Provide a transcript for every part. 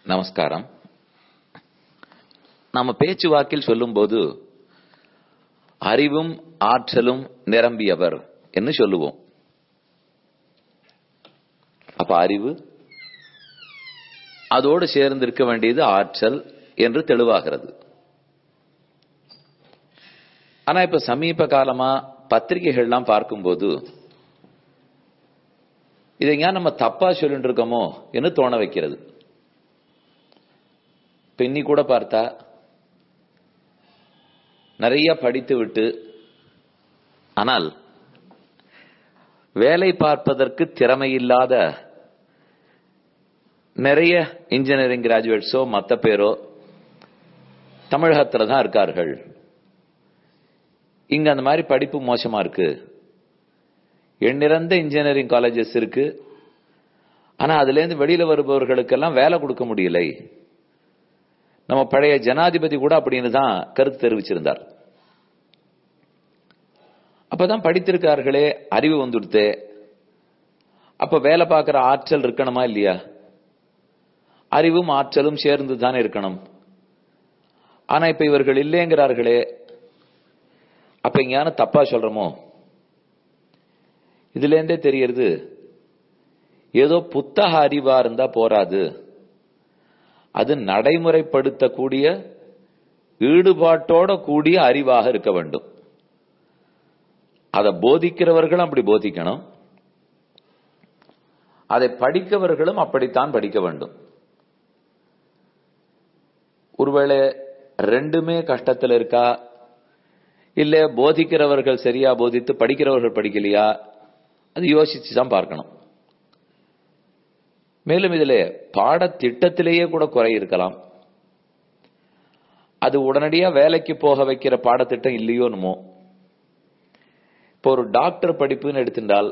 நமஸ்காரம். நாம பேச்சுவாக்கில் சொல்லும்போது அறிவும் ஆற்றலும் நிரம்பியவர் என்று சொல்லுவோம். அப்ப அறிவு அதோடு சேர்ந்திருக்க வேண்டியது ஆற்றல் என்று தெளிவாகிறது. ஆனா இப்ப சமீப காலமா பத்திரிகைகள்லாம் பார்க்கும்போது இதை நம்ம தப்பா சொல்லிட்டு இருக்கோமோ என்று தோண வைக்கிறது. பெண்ணி கூட பார்த்தா நிறைய படித்து விட்டு ஆனால் வேலை பார்ப்பதற்கு திறமை இல்லாத நிறைய இன்ஜினியரிங் கிராஜுவேட்ஸோ மற்ற பேரோ தமிழகத்துல தான் இருக்கார்கள். இங்க அந்த மாதிரி படிப்பு மோசமா இருக்கு. எண்ணிறந்த இன்ஜினியரிங் காலேஜஸ் இருக்கு. ஆனா அதுல இருந்து வெளியில வருபவர்களுக்கெல்லாம் வேலை கொடுக்க முடியலை. நம்ம பழைய ஜனாதிபதி கூட அப்படின்னு தான் கருத்து தெரிவிச்சிருந்தார். அப்பதான் படித்திருக்கார்களே, அறிவு வந்துடுத்தே, அப்ப வேலை பார்க்கிற ஆற்றல் இருக்கணுமா இல்லையா? அறிவும் ஆற்றலும் சேர்ந்து தானே இருக்கணும். ஆனா இப்ப இவர்கள் இல்லைங்கிறார்களே, அப்ப இங்க தப்பா சொல்றோமோ? இதுல இருந்தே தெரியறது ஏதோ புத்தக அறிவா இருந்தா போராது, அது நடைமுறைப்படுத்தக்கூடிய ஈடுபாட்டோட கூடிய அறிவாக இருக்க வேண்டும். அதை போதிக்கிறவர்களும் அப்படி போதிக்கணும், அதை படிக்கவர்களும் அப்படித்தான் படிக்க வேண்டும். ஒருவேளை ரெண்டுமே கஷ்டத்தில் இருக்கா, இல்ல போதிக்கிறவர்கள் சரியா போதித்து படிக்கிறவர்கள் படிக்கலையா, அது யோசிச்சுதான் பார்க்கணும். மேலும் இதிலே பாடத்திட்டத்திலேயே கூட குறை இருக்கலாம். அது உடனடியா வேலைக்கு போக வைக்கிற பாடத்திட்டம் இல்லையோனுமோ. இப்போ ஒரு டாக்டர் படிப்புன்னு எடுத்துட்டால்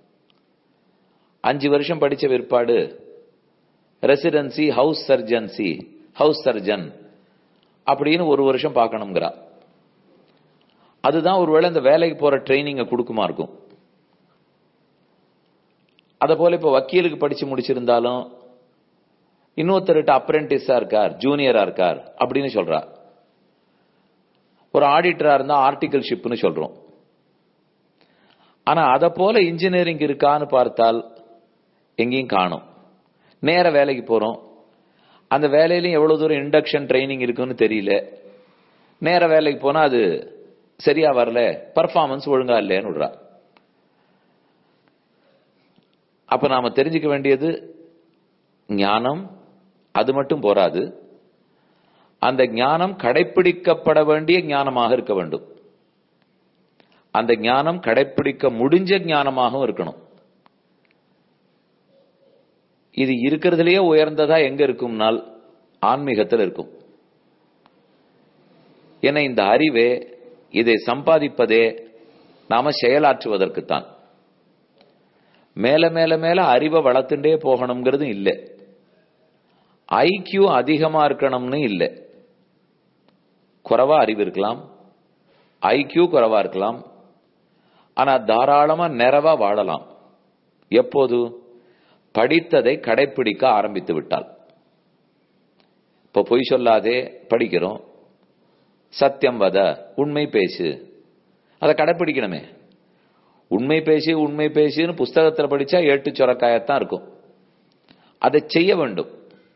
5 வருஷம் படிச்ச பிற்பாடு ரெசிடென்சி ஹவுஸ் சர்ஜன் அப்படின்னு 1 வருஷம் பார்க்கணுங்கிறா. அதுதான் ஒருவேளை இந்த வேலைக்கு போற ட்ரைனிங்க கொடுக்குமா இருக்கும். அத போல இப்ப வக்கீலுக்கு படிச்சு முடிச்சிருந்தாலும் இன்னொருத்தருட்ட அப்ரெண்டிஸா இருக்கார், ஜூனியரா இருக்கார் அப்படின்னு சொல்றா. ஒரு ஆடிட்டரா இருந்தா ஆர்டிகல்ஷிப்னு சொல்றோம். ஆனா அத போல இன்ஜினியரிங் இருக்கான்னு பார்த்தால் எங்கேயும் காணும். நேர வேலைக்கு போறோம், அந்த வேலையிலும் எவ்வளவு தூரம் இண்டக்ஷன் ட்ரைனிங் இருக்குன்னு தெரியல. நேர வேலைக்கு போனா அது சரியா வரல, பர்ஃபார்மன்ஸ் ஒழுங்கா இல்லைன்னு விடுறா. அப்ப நாம தெரிஞ்சுக்க வேண்டியது ஞானம் அது மட்டும் போராது, அந்த ஞானம் கடைப்பிடிக்கப்பட வேண்டிய ஞானமாக இருக்க வேண்டும். அந்த ஞானம் கடைப்பிடிக்க முடிஞ்ச ஞானமாகவும் இருக்கணும். இது இருக்கிறதுலயே உயர்ந்ததா எங்க இருக்கும்னால் ஆன்மீகத்தில் இருக்கும். ஏன்னா இந்த அறிவே, இதை சம்பாதிப்பதே நாம செயலாற்றுவதற்குத்தான். மேல மேல மேல அறிவை வளர்த்துட்டே போகணுங்கிறது இல்லை. ஐக்கியூ அதிகமா இருக்கணும்னு இல்லை. குறைவா அறிவு இருக்கலாம், ஐக்கியூ குறைவா இருக்கலாம், ஆனா தாராளமா நிறைவா வாழலாம். எப்போது? படித்ததை கடைப்பிடிக்க ஆரம்பித்து விட்டால். இப்ப பொய் சொல்லாதே படிக்கிறோம், சத்தியம் வத, உண்மை பேசு, அதை கடைப்பிடிக்கணுமே. உண்மை பேசுன்னு புஸ்தகத்தில் படிச்சா ஏட்டு சொரக்காயத்தான் இருக்கும். அதை செய்ய வேண்டும்.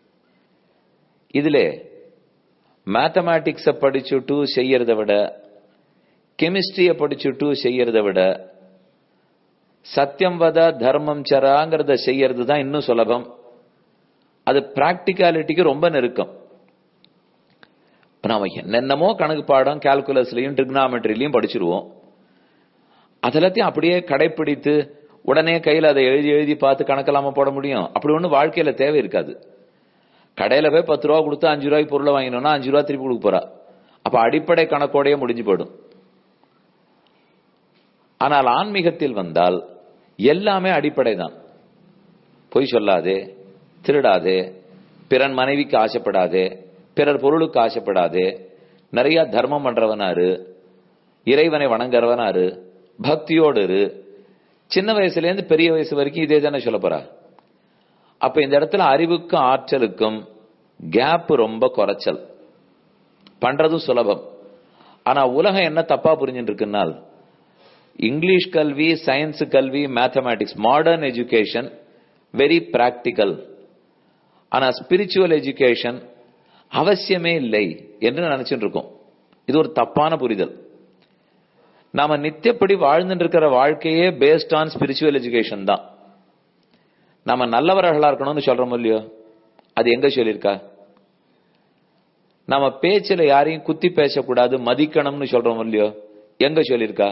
இதுல மேத்தமேட்டிக்ஸ படிச்சுட்டு செய்யறதை விட, கெமிஸ்ட்ரிய படிச்சுட்டு செய்யறதை விட, சத்தியம் வத தர்மம் சராங்கிறத செய்யறது தான் இன்னும் சுலபம். அது பிராக்டிகாலிட்டிக்கு ரொம்ப நெருக்கம். நாம என்னென்னமோ கணக்கு பாடம் கால்குலஸ்லயும் ட்ரிக்னாமெட்ரிலையும் படிச்சிருவோம். அதெல்லாத்தையும் அப்படியே கடைப்பிடித்து உடனே கையில் அதை எழுதி எழுதி பார்த்து கணக்கெல்லாம போட முடியும்? அப்படி ஒண்ணு வாழ்க்கையில தேவை இருக்காது. கடையில போய் 10 ரூபா கொடுத்து 5 ரூபாய்க்கு பொருளை வாங்கினோம்னா 5 ரூபா திருப்பி கொடுக்க போறா. அப்ப அடிப்படை கணக்கோடையே முடிஞ்சு போயிடும். ஆனால் ஆன்மீகத்தில் வந்தால் எல்லாமே அடிப்படை தான். பொய் சொல்லாதே, திருடாதே, பிறன் மனைவிக்கு ஆசைப்படாதே, பிறர் பொருளுக்கு ஆசைப்படாதே, நிறைய தர்மம் பண்றவனாரு, இறைவனை வணங்குறவனாரு, பக்தியோடு இரு. சின்ன வயசுல இருந்து பெரிய வயசு வரைக்கும் இதே தானே சொல்ல போறா. அப்ப இந்த இடத்துல அறிவுக்கும் ஆற்றலுக்கும் கேப் ரொம்ப குறைச்சல், பண்றதும் சுலபம். ஆனா உலகம் என்ன தப்பா புரிஞ்சுட்டு இருக்குன்னால், இங்கிலீஷ் கல்வி, சயின்ஸ் கல்வி, mathematics, modern education very practical, ஆனா ஸ்பிரிச்சுவல் எஜுகேஷன் அவசியமே இல்லை என்று நினைச்சுட்டு இருக்கோம். இது ஒரு தப்பான புரிதல். நாம நித்தியப்படி வாழ்ந்துட்டு இருக்கிற வாழ்க்கையே பேஸ்ட் ஆன் ஸ்பிரிச்சுவல் எஜுகேஷன் தான். நாம நல்லவர்களா இருக்கணும்னு சொல்றோம் இல்லையோ, அது எங்க சொல்லியிருக்கா? நம்ம பேச்சுல யாரையும் குத்தி பேசக்கூடாது, மதிக்கணும்னு சொல்றோம் இல்லையோ, எங்க சொல்லியிருக்கா?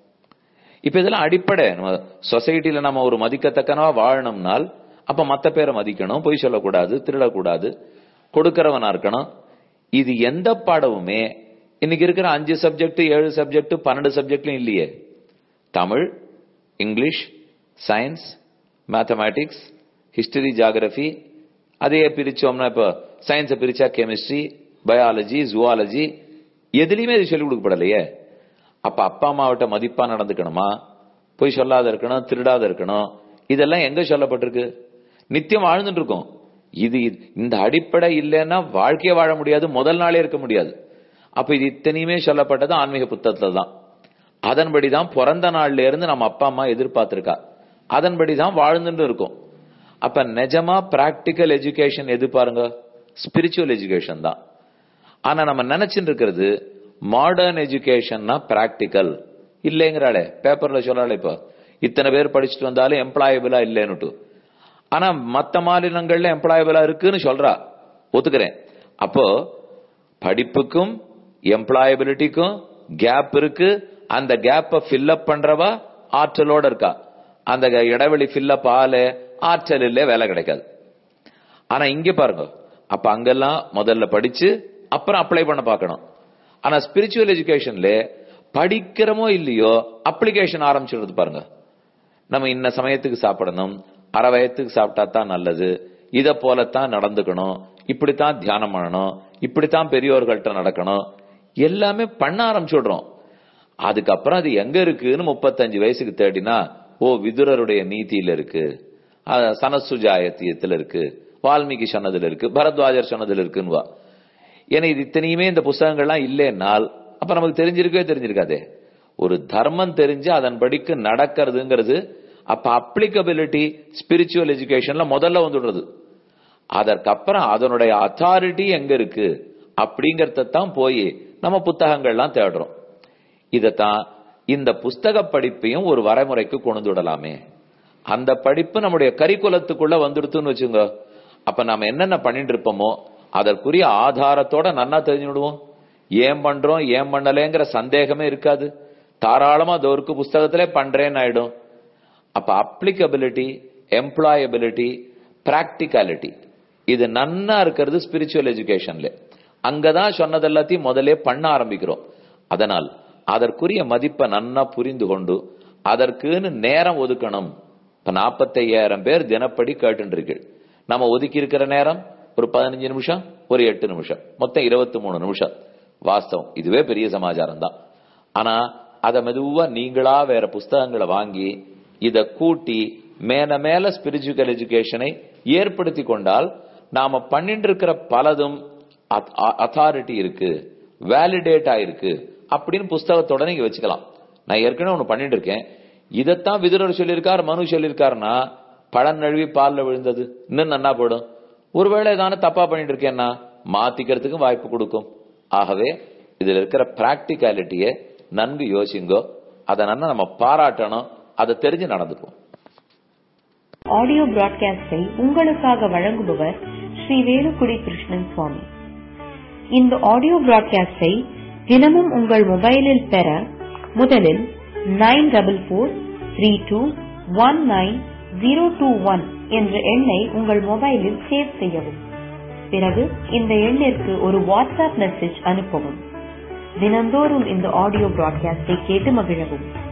இப்ப இதெல்லாம் அடிப்படை. நம்ம சொசைட்டில நம்ம ஒரு மதிக்கத்தக்கனவா வாழணும்னால் அப்ப மத்த பேரை மதிக்கணும், பொய் சொல்லக்கூடாது, திருடக்கூடாது, கொடுக்கிறவனா இருக்கணும். இது எந்த பாடமுமே இன்னைக்கு இருக்கிற 5 சப்ஜெக்ட், 7 சப்ஜெக்ட், 12 சப்ஜெக்ட்லயும் இல்லையே. Tamil, English, science, mathematics, history, geography, அதே பிரிச்சோம்னா இப்ப சயின்ஸை பிரிச்சா கெமிஸ்ட்ரி, பயாலஜி, ஜுவாலஜி, எதுலையுமே இது சொல்லிக் கொடுக்கப்படலையே. அப்ப அப்பா அம்மாவிட்ட மதிப்பா நடந்துக்கணுமா, பொய் சொல்லாத இருக்கணும், திருடாத இருக்கணும், இதெல்லாம் எங்க சொல்லப்பட்டிருக்கு? நித்தியம் வாழ்ந்துட்டு இருக்கோம். இது இந்த அடிப்படை இல்லைன்னா வாழ்க்கைய வாழ முடியாது, முதல் நாளே இருக்க முடியாது. அப்ப இது இத்தனையுமே சொல்லப்பட்டது ஆன்மீக புத்தகத்துல தான். அதன்படிதான் பிறந்த நாள்ல இருந்து நம்ம அப்பா அம்மா எதிர்பார்த்திருக்கா, அதன்படிதான் வாழ்ந்துட்டு இருக்கோம். அப்ப நிஜமா பிராக்டிக்கல் எஜுகேஷன் எது பாருங்க? ஸ்பிரிச்சுவல் எஜுகேஷன் தான். ஆனா நம்ம நினைச்சுட்டு இருக்கிறது மாடர்ன் எஜுகேஷன்னா பிராக்டிக்கல் இல்லைங்கிறாளே, பேப்பர்ல சொல்றாளே, இப்ப இத்தனை பேர் படிச்சுட்டு வந்தாலும் எம்ப்ளாயபிளா இல்லைன்னுட்டு. ஆனா மத்த மாநிலங்கள்ல எம்ப்ளாயபிளா இருக்குன்னு சொல்றா, ஒத்துக்கிறேன். அப்போ படிப்புக்கும் எம்ப்ளாயபிலிட்டிக்கும் கேப் இருக்கு. அந்த கேப்பை ஃபில் அப் பண்றவா ஆற்றலோட இருக்கா. அந்த இடைவெளி ஃபில் அப் ஆல ஆற்றல் இல்ல, வேலை கிடைக்காது. ஆனா இங்க பாருங்க, அப்ப அங்கெல்லாம் முதல்ல படிச்சு அப்புறம் அப்ளை பண்ண பார்க்கணும். ஆனா ஸ்பிரிச்சுவல் எஜுகேஷன்ல படிக்கிறமோ இல்லையோ அப்ளிகேஷன் ஆரம்பிச்சிடுறது பாருங்க. நம்ம இன்ன சமயத்துக்கு சாப்பிடணும், அரை வயத்துக்கு சாப்பிட்டா தான் நல்லது, இத போலத்தான் நடந்துக்கணும், இப்படித்தான் தியானம் பண்ணணும், இப்படித்தான் பெரியோர்கள்ட்ட நடக்கணும், எல்லாமே பண்ண ஆரம்பிச்சுடுறோம். அதுக்கப்புறம் அது எங்க இருக்குன்னு 35 வயசுக்கு தேடினா, ஓ விதுரருடைய நீதியில இருக்கு, சனசுஜாயத்தியத்துல இருக்கு, வால்மீகி சொன்னதுல இருக்கு, பரத்வாஜர் சொன்னதுல இருக்குன்னு. ஏன்னா இது இத்தனையுமே இந்த புஸ்தகங்கள்லாம் இல்லைன்னால் அப்ப நமக்கு தெரிஞ்சிருக்காதே. ஒரு தர்மம் தெரிஞ்சு அதன்படிக்கு நடக்கிறதுங்கிறது அப்ப அப்ளிகபிலிட்டி ஸ்பிரிச்சுவல் எஜுகேஷன்ல முதல்ல வந்துடுறது. அதற்கப்புறம் அதனுடைய அத்தாரிட்டி எங்க இருக்கு அப்படிங்கறத தான் போய் நம்ம புத்தகங்கள்லாம் தேடுறோம். இதத்தான் இந்த புஸ்தக படிப்பையும் ஒரு வரைமுறைக்கு கொண்டு விடலாமே. அந்த படிப்பு நம்முடைய கரிக்குலத்துக்குள்ள வந்துடுத்துன்னு வச்சுங்க. அப்ப நாம என்னென்ன பண்ணிட்டு இருப்போமோ அதற்குரிய ஆதாரத்தோட நன்னா தெரிஞ்சு விடுவோம். ஏன் பண்றோம் ஏன் பண்ணலேங்கிற சந்தேகமே இருக்காது. தாராளமா அதற்கு புஸ்தகத்திலே பண்றேன்னு ஆயிடும். அப்ப அப்ளிகபிலிட்டி, எம்ப்ளாயபிலிட்டி, பிராக்டிகாலிட்டி இது நன்னா இருக்கிறது ஸ்பிரிச்சுவல் எஜுகேஷன்ல. அங்கதான் சொன்னது எல்லாத்தையும் முதலே பண்ண ஆரம்பிக்கிறோம். அதனால் அதற்குரிய மதிப்பை நன்னா புரிந்து கொண்டு அதற்குன்னு நேரம் ஒதுக்கணும். இப்ப 45,000 பேர் தினப்படி கேட்டு நம்ம ஒதுக்கி இருக்கிற நேரம் ஒரு 15 நிமிஷம், ஒரு 8 நிமிஷம், மொத்தம் 23 நிமிஷம். வாஸ்தவம் இதுவே பெரிய சமாச்சாரம் தான். ஆனா அத மெதுவா நீங்களா வேற புஸ்தகங்களை வாங்கி இத கூட்டி மேல மேல ஸ்பிரிச்சுவல் எஜுகேஷனை ஏற்படுத்தி கொண்டால் நாம பண்ணிட்டு இருக்கிற பலதும் அத்தாரிட்டி இருக்கு, வேலிடேட் ஆயிருக்கு அப்படின்னு புஸ்தகத்தோட நீங்க வச்சுக்கலாம். நான் ஏற்கனவே ஒண்ணு பண்ணிட்டு இருக்கேன், இதத்தான் விதுரர் சொல்லியிருக்கார், மனு சொல்லியிருக்காருன்னா பழம் நழுவி பால்ல விழுந்தது இன்னும் நன்னா போயிடும். ஒருவேளை ஏதான தப்பா பண்ணிட்டு இருக்கேன்னா மாத்திக்கிறதுக்கு வாய்ப்பு கொடுக்கும். ஆகவே இதுல இருக்கிற பிராக்டிகாலிட்டியை நன்கு யோசிங்கோ, அதை நன்னா நம்ம பாராட்டணும், அதை தெரிஞ்சு நடந்துப்போம். ஆடியோ பிராட்காஸ்டை உங்களுக்காக வழங்குபவர் ஸ்ரீ வேலுக்குடி கிருஷ்ணன் சுவாமி. இந்த ஆடியோ பிராட்காஸ்டை தினமும் உங்கள் மொபைலில் பெற முதலில் 9443219021 என்ற எண்ணை உங்கள் மொபைலில் சேவ் செய்யவும். பிறகு இந்த எண்ணிற்கு ஒரு வாட்ஸ்அப் மெசேஜ் அனுப்பவும். தினந்தோறும் இந்த ஆடியோ பிராட்காஸ்டை கேட்டு மகிழவும்.